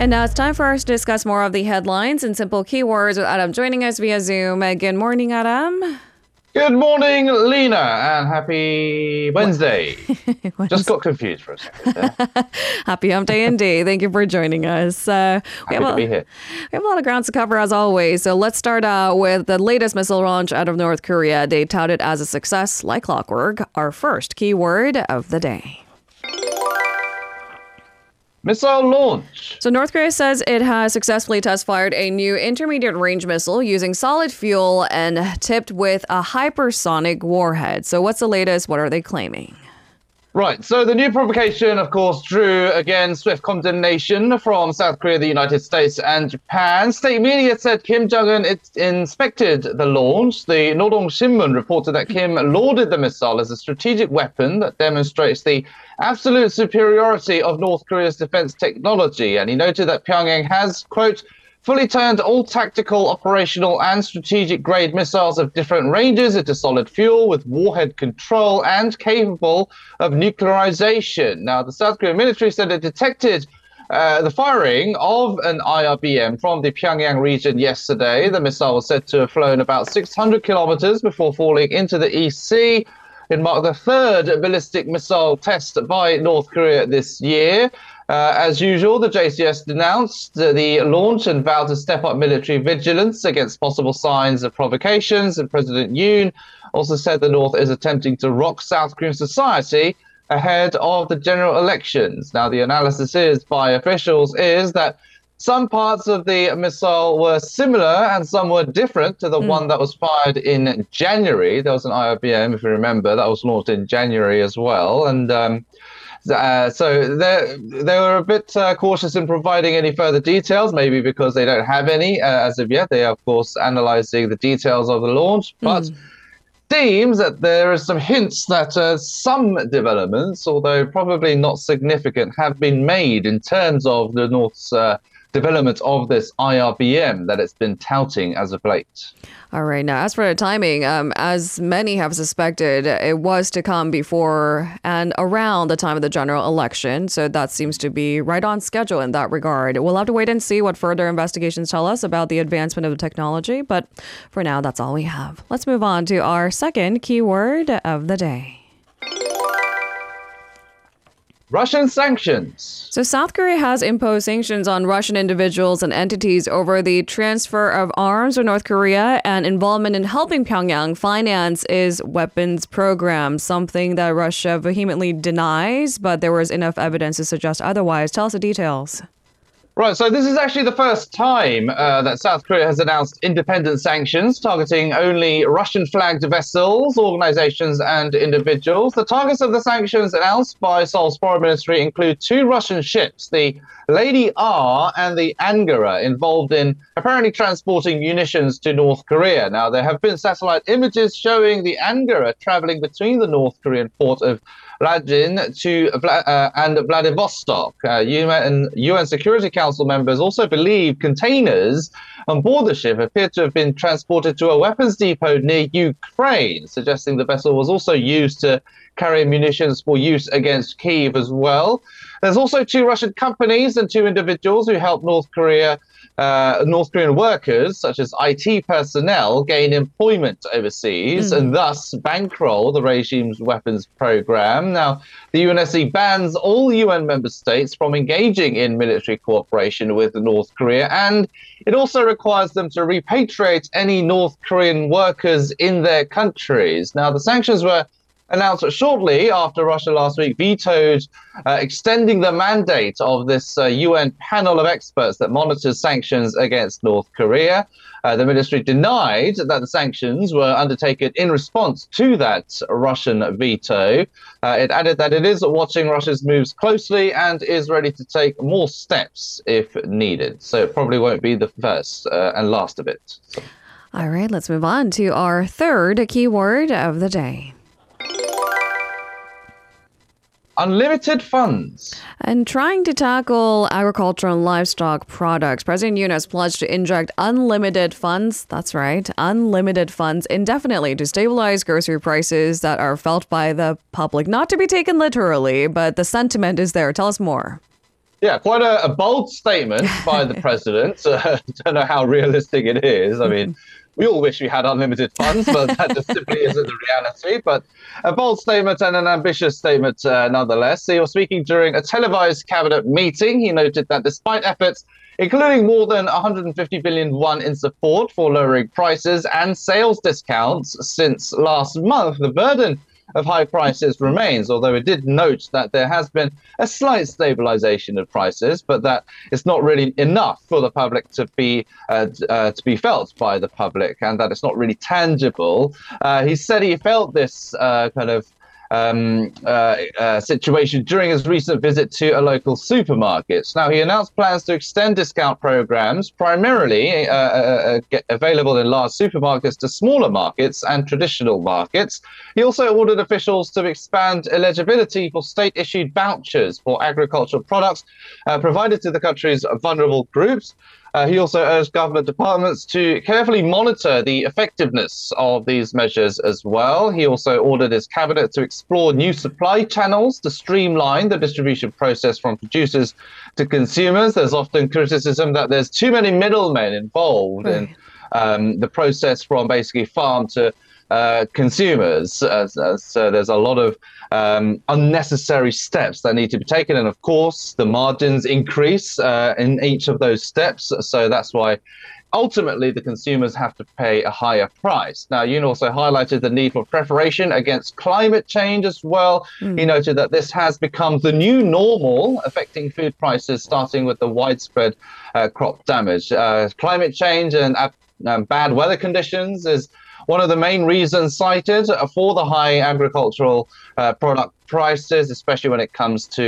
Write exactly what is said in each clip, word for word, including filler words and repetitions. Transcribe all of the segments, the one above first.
And now it's time for us to discuss more of the headlines and simple keywords with Adam joining us via Zoom. Uh, Good morning, Adam. Good morning, Lena, and happy Wednesday. Just got confused for a second there. Happy hump day indeed. Thank you for joining us. Uh, we, Happy have to a, be here. we have a lot of grounds to cover as always. So let's start out with the latest missile launch out of North Korea. They touted as a success like clockwork. Our first keyword of the day. Missile launch. So North Korea says it has successfully test-fired a new intermediate-range missile using solid fuel and tipped with a hypersonic warhead. So what's the latest? What are they claiming? Right, so the new provocation, of course, drew, again, swift condemnation from South Korea, the United States, and Japan. State media said Kim Jong-un it inspected the launch. The Nodong Shinmun reported that Kim lauded the missile as a strategic weapon that demonstrates the absolute superiority of North Korea's defense technology. And he noted that Pyongyang has, quote, fully turned all tactical, operational, and strategic-grade missiles of different ranges into solid fuel with warhead control and capable of nuclearization. Now, the South Korean military said it detected uh, the firing of an I R B M from the Pyongyang region yesterday. The missile was said to have flown about six hundred kilometers before falling into the East Sea. It marked the third ballistic missile test by North Korea this year. Uh, as usual, the J C S denounced uh, the launch and vowed to step up military vigilance against possible signs of provocations. And President Yoon also said the North is attempting to rock South Korean society ahead of the general elections. Now, the analysis is by officials is that some parts of the missile were similar and some were different to the mm. one that was fired in January. There was an I R B M, if you remember, that was launched in January as well. And um, Uh, so they they were a bit uh, cautious in providing any further details, maybe because they don't have any uh, as of yet. They are, of course, analyzing the details of the launch, but mm. seems that there are some hints that uh, some developments, although probably not significant, have been made in terms of the North's uh, development of this I R B M that it's been touting as of late. All right. Now, as for the timing, um, as many have suspected, it was to come before and around the time of the general election. So that seems to be right on schedule in that regard. We'll have to wait and see what further investigations tell us about the advancement of the technology. But for now, that's all we have. Let's move on to our second keyword of the day. Russian sanctions. So South Korea has imposed sanctions on Russian individuals and entities over the transfer of arms to North Korea and involvement in helping Pyongyang finance its weapons program, something that Russia vehemently denies, but there was enough evidence to suggest otherwise. Tell us the details. Right, so this is actually the first time uh, that South Korea has announced independent sanctions targeting only Russian-flagged vessels, organizations, and individuals. The targets of the sanctions announced by Seoul's foreign ministry include two Russian ships, the Lady R and the Angara, involved in apparently transporting munitions to North Korea. Now, there have been satellite images showing the Angara traveling between the North Korean port of Rajin to uh, and Vladivostok. Uh, U N, U N Security Council members also believe containers on board the ship appear to have been transported to a weapons depot near Ukraine, suggesting the vessel was also used to carry munitions for use against Kyiv as well. There's also two Russian companies and two individuals who helped North Korea Uh, North Korean workers, such as I T personnel, gain employment overseas mm. and thus bankroll the regime's weapons program. Now, the U N S C bans all U N member states from engaging in military cooperation with North Korea, and it also requires them to repatriate any North Korean workers in their countries. Now, the sanctions were announced shortly after Russia last week vetoed uh, extending the mandate of this uh, U N panel of experts that monitors sanctions against North Korea. Uh, the ministry denied that the sanctions were undertaken in response to that Russian veto. Uh, it added that it is watching Russia's moves closely and is ready to take more steps if needed. So it probably won't be the first uh, and last of it. So. All right, let's move on to our third keyword of the day. Unlimited funds. And trying to tackle agricultural and livestock products, President Yoon has pledged to inject unlimited funds, that's right, unlimited funds indefinitely to stabilize grocery prices that are felt by the public. Not to be taken literally, but the sentiment is there. Tell us more. Yeah, quite a, a bold statement by the president. Uh, don't know how realistic it is. I mean, we all wish we had unlimited funds, but that just simply isn't the reality. But a bold statement and an ambitious statement uh, nonetheless. He was speaking during a televised cabinet meeting. He noted that despite efforts, including more than one hundred fifty billion won in support for lowering prices and sales discounts since last month, the burden of high prices remains, although it did note that there has been a slight stabilization of prices, but that it's not really enough for the public to be uh, uh, to be felt by the public, and that it's not really tangible. Uh, he said he felt this uh, kind of Um, uh, uh, situation during his recent visit to a local supermarket. Now, he announced plans to extend discount programs, primarily uh, uh, get available in large supermarkets, to smaller markets and traditional markets. He also ordered officials to expand eligibility for state-issued vouchers for agricultural products uh, provided to the country's vulnerable groups. Uh, he also urged government departments to carefully monitor the effectiveness of these measures as well. He also ordered his cabinet to explore new supply channels to streamline the distribution process from producers to consumers. There's often criticism that there's too many middlemen involved right. in um, the process from basically farm to uh, consumers. Uh, so there's a lot of Um, unnecessary steps that need to be taken. And of course, the margins increase uh, in each of those steps. So that's why ultimately the consumers have to pay a higher price. Now, Yoon also highlighted the need for preparation against climate change as well. Mm. He noted that this has become the new normal, affecting food prices, starting with the widespread uh, crop damage. Uh, climate change and uh, um, bad weather conditions is one of the main reasons cited for the high agricultural uh, product prices, especially when it comes to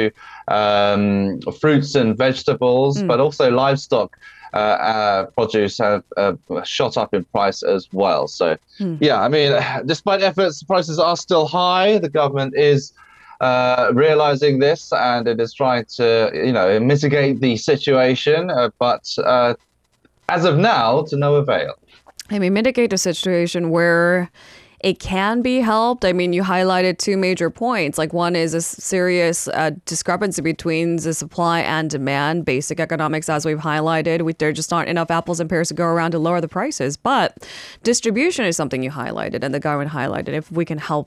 um, fruits and vegetables, mm. but also livestock uh, uh, produce have uh, shot up in price as well. So, mm. yeah, I mean, despite efforts, prices are still high. The government is uh, realizing this, and it is trying to, you know, mitigate the situation. Uh, but uh, as of now, to no avail. I mean, mitigate a situation where it can be helped. I mean, you highlighted two major points. Like, one is a serious uh, discrepancy between the supply and demand. Basic economics, as we've highlighted, we, there just aren't enough apples and pears to go around to lower the prices. But distribution is something you highlighted and the government highlighted. If we can help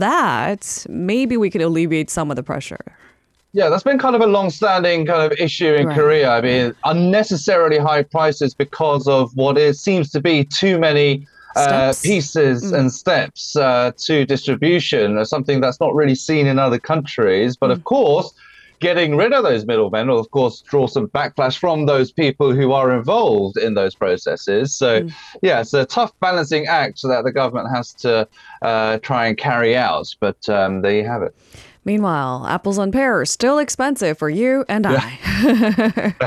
that, maybe we could alleviate some of the pressure. Yeah, that's been kind of a long-standing kind of issue in right. Korea. I mean, unnecessarily high prices because of what is seems to be too many uh, pieces mm. and steps uh, to distribution, something that's not really seen in other countries. But mm. of course, getting rid of those middlemen will, of course, draw some backlash from those people who are involved in those processes. So, mm. yeah, it's a tough balancing act that the government has to uh, try and carry out. But um, there you have it. Meanwhile, apples and pears still expensive for you and yeah. I.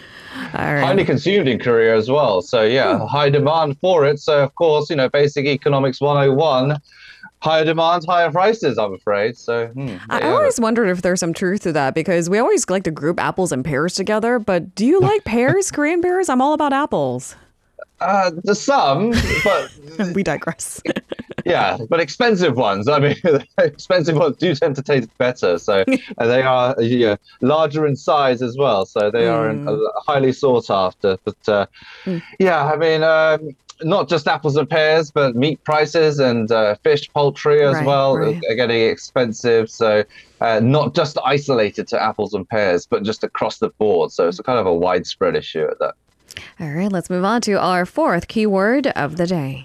All right. Highly consumed in Korea as well. So, yeah, Ooh. high demand for it. So, of course, you know, basic economics one oh one, higher demand, higher prices, I'm afraid. So, hmm, I always it. wondered if there's some truth to that, because we always like to group apples and pears together. But do you like pears, Korean pears? I'm all about apples. Uh, to some, but we digress. Yeah, but expensive ones. I mean, expensive ones do tend to taste better. So uh, they are yeah, larger in size as well. So they mm. are in, uh, highly sought after. But uh, mm. yeah, I mean, um, not just apples and pears, but meat prices and uh, fish, poultry as right, well right. are getting expensive. So uh, not just isolated to apples and pears, but just across the board. So it's a kind of a widespread issue at that. All right, let's move on to our fourth keyword of the day.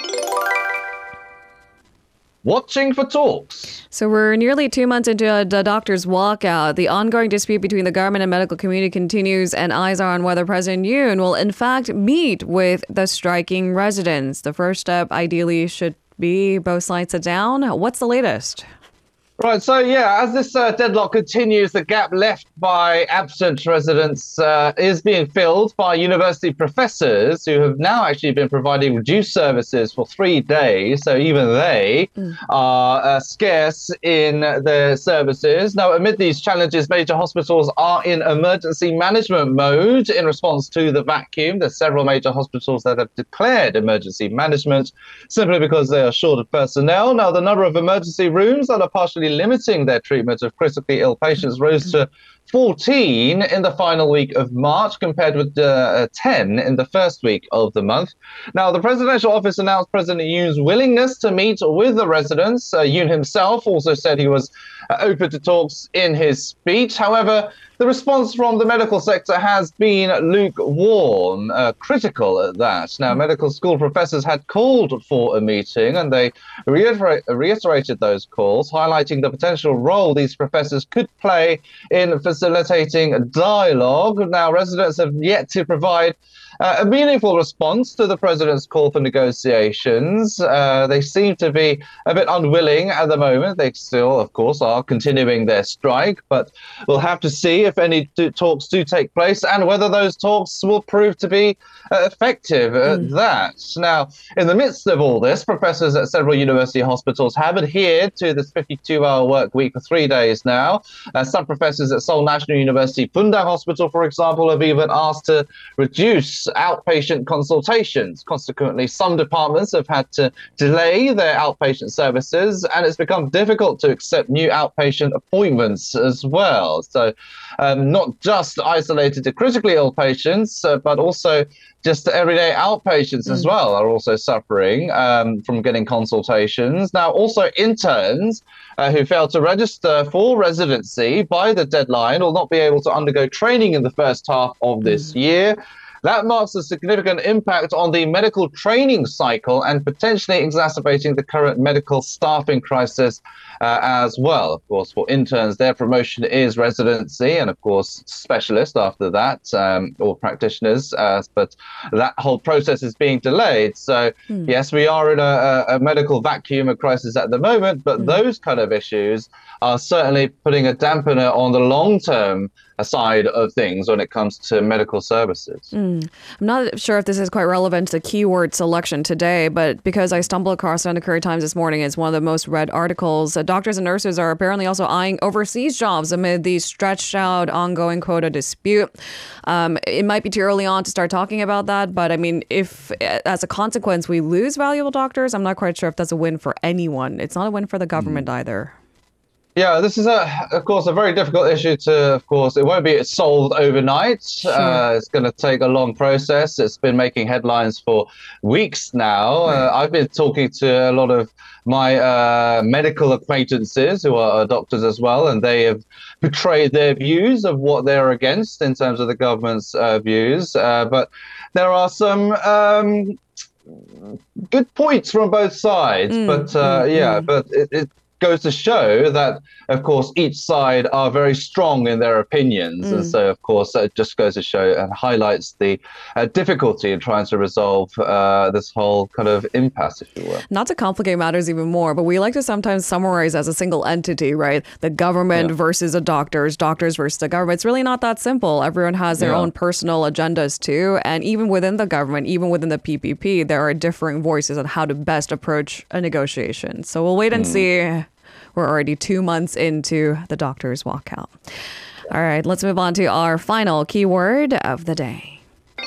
Watching for talks. So we're nearly two months into the doctor's walkout. The ongoing dispute between the government and medical community continues, and eyes are on whether President Yoon will in fact meet with the striking residents. The first step ideally should be both sides sit down. What's the latest? Right, so yeah, as this uh, deadlock continues, the gap left by absent residents uh, is being filled by university professors who have now actually been providing reduced services for three days. So even they mm. are uh, scarce in their services. Now, amid these challenges, major hospitals are in emergency management mode in response to the vacuum. There's several major hospitals that have declared emergency management simply because they are short of personnel. Now, the number of emergency rooms that are partially limiting their treatment of critically ill patients rose to fourteen in the final week of March, compared with uh, ten in the first week of the month. Now, the presidential office announced President Yoon's willingness to meet with the residents. Uh, Yoon himself also said he was uh, open to talks in his speech. However, the response from the medical sector has been lukewarm, uh, critical at that. Now, medical school professors had called for a meeting, and they reiterate, reiterated those calls, highlighting the potential role these professors could play in facilitating dialogue. Now, residents have yet to provide Uh, a meaningful response to the president's call for negotiations. Uh, they seem to be a bit unwilling at the moment. They still, of course, are continuing their strike, but we'll have to see if any do- talks do take place and whether those talks will prove to be uh, effective at mm. that. Now, in the midst of all this, professors at several university hospitals have adhered to this fifty-two hour work week for three days now. Uh, some professors at Seoul National University Bundang Hospital, for example, have even asked to reduce outpatient consultations. Consequently, some departments have had to delay their outpatient services, and it's become difficult to accept new outpatient appointments as well. So um, not just isolated to critically ill patients, uh, but also just everyday outpatients mm. as well are also suffering um, from getting consultations. Now, also interns uh, who fail to register for residency by the deadline will not be able to undergo training in the first half of this mm. year. That marks a significant impact on the medical training cycle and potentially exacerbating the current medical staffing crisis uh, as well. Of course, for interns, their promotion is residency and, of course, specialist after that, um, or practitioners. Uh, but that whole process is being delayed. So, mm. yes, we are in a, a medical vacuum, a crisis at the moment, but mm. those kind of issues are certainly putting a dampener on the long-term side of things when it comes to medical services. Mm. I'm not sure if this is quite relevant to the keyword selection today, but because I stumbled across it on the Korea Times this morning, it's one of the most read articles. Uh, doctors and nurses are apparently also eyeing overseas jobs amid the stretched out ongoing quota dispute. Um, it might be too early on to start talking about that, but I mean, if as a consequence we lose valuable doctors, I'm not quite sure if that's a win for anyone. It's not a win for the government mm. either. Yeah, this is, a, of course, a very difficult issue to, of course, it won't be solved overnight. Sure. Uh, it's going to take a long process. It's been making headlines for weeks now. Right. Uh, I've been talking to a lot of my uh, medical acquaintances who are doctors as well, and they have betrayed their views of what they're against in terms of the government's uh, views. Uh, but there are some um, good points from both sides. Mm, but uh, mm, yeah, mm. but it, it goes to show that, of course, each side are very strong in their opinions. Mm. And so, of course, it just goes to show and highlights the uh, difficulty in trying to resolve uh, this whole kind of impasse, if you will. Not to complicate matters even more, but we like to sometimes summarize as a single entity, right? The government yeah. versus the doctors, doctors versus the government. It's really not that simple. Everyone has their yeah. own personal agendas too. And even within the government, even within the P P P, there are differing voices on how to best approach a negotiation. So we'll wait and mm. see. We're already two months into the doctor's walkout. All right, let's move on to our final keyword of the day.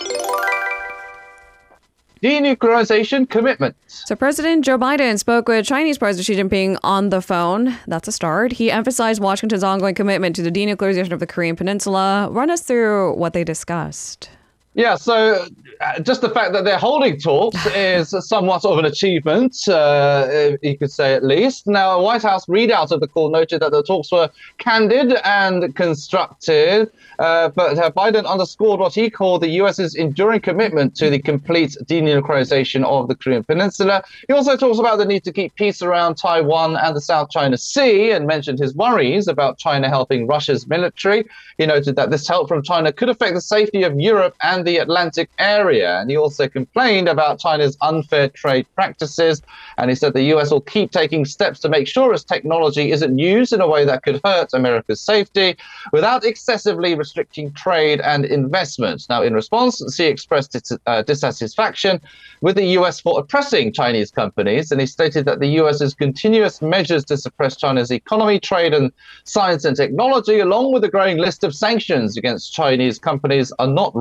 Denuclearization commitment. So President Joe Biden spoke with Chinese President Xi Jinping on the phone. That's a start. He emphasized Washington's ongoing commitment to the denuclearization of the Korean Peninsula. Run us through what they discussed. Yeah, so uh, just the fact that they're holding talks is somewhat of an achievement, uh, you could say at least. Now, a White House readout of the call noted that the talks were candid and constructive, uh, but uh, Biden underscored what he called the U S's enduring commitment to the complete denuclearization of the Korean Peninsula. He also talks about the need to keep peace around Taiwan and the South China Sea and mentioned his worries about China helping Russia's military. He noted that this help from China could affect the safety of Europe and the Atlantic area. And he also complained about China's unfair trade practices. And he said the U S will keep taking steps to make sure its technology isn't used in a way that could hurt America's safety without excessively restricting trade and investment. Now, in response, Xi expressed dis- uh, dissatisfaction with the U S for oppressing Chinese companies. And he stated that the U S's continuous measures to suppress China's economy, trade and science and technology, along with a growing list of sanctions against Chinese companies, are not risk eliminating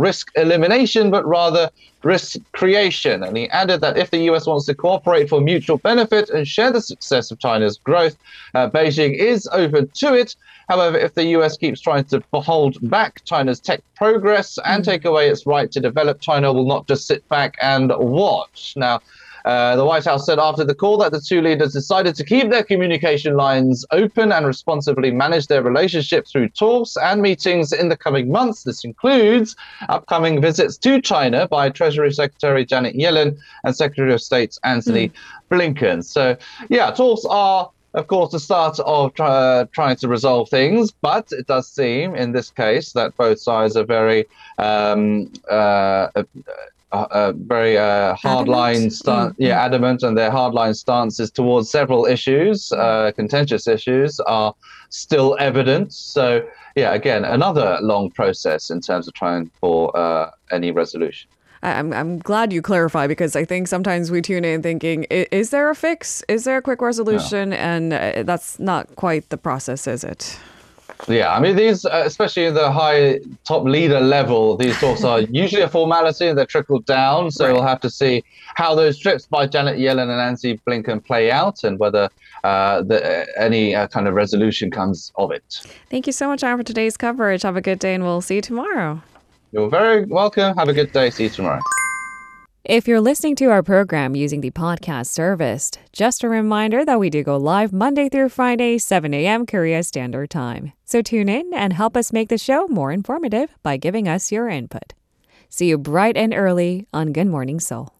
elimination, but rather risk creation. And he added that if the U S wants to cooperate for mutual benefit and share the success of China's growth, uh, Beijing is open to it. However, if the U S keeps trying to hold back China's tech progress and take away its right to develop, China will not just sit back and watch. Now, Uh, the White House said after the call that the two leaders decided to keep their communication lines open and responsibly manage their relationship through talks and meetings in the coming months. This includes upcoming visits to China by Treasury Secretary Janet Yellen and Secretary of State Antony mm. Blinken. So, yeah, talks are, of course, the start of uh, trying to resolve things, but it does seem in this case that both sides are very um, uh, uh, Uh, uh, very uh, hardline stance, mm-hmm. yeah, adamant, and their hardline stances towards several issues, uh, contentious issues, are still evident. So, yeah, again, another long process in terms of trying for uh, any resolution. I'm I'm glad you clarify, because I think sometimes we tune in thinking, is there a fix? Is there a quick resolution? No. And uh, that's not quite the process, is it? Yeah, I mean, these, uh, especially at the high top leader level, these talks are usually a formality and they're trickled down. So right. We'll have to see how those trips by Janet Yellen and Antony Blinken play out and whether uh, the, uh, any uh, kind of resolution comes of it. Thank you so much, Aaron, for today's coverage. Have a good day and we'll see you tomorrow. You're very welcome. Have a good day. See you tomorrow. If you're listening to our program using the podcast service, just a reminder that we do go live Monday through Friday, seven a.m. Korea Standard Time. So tune in and help us make the show more informative by giving us your input. See you bright and early on Good Morning Seoul.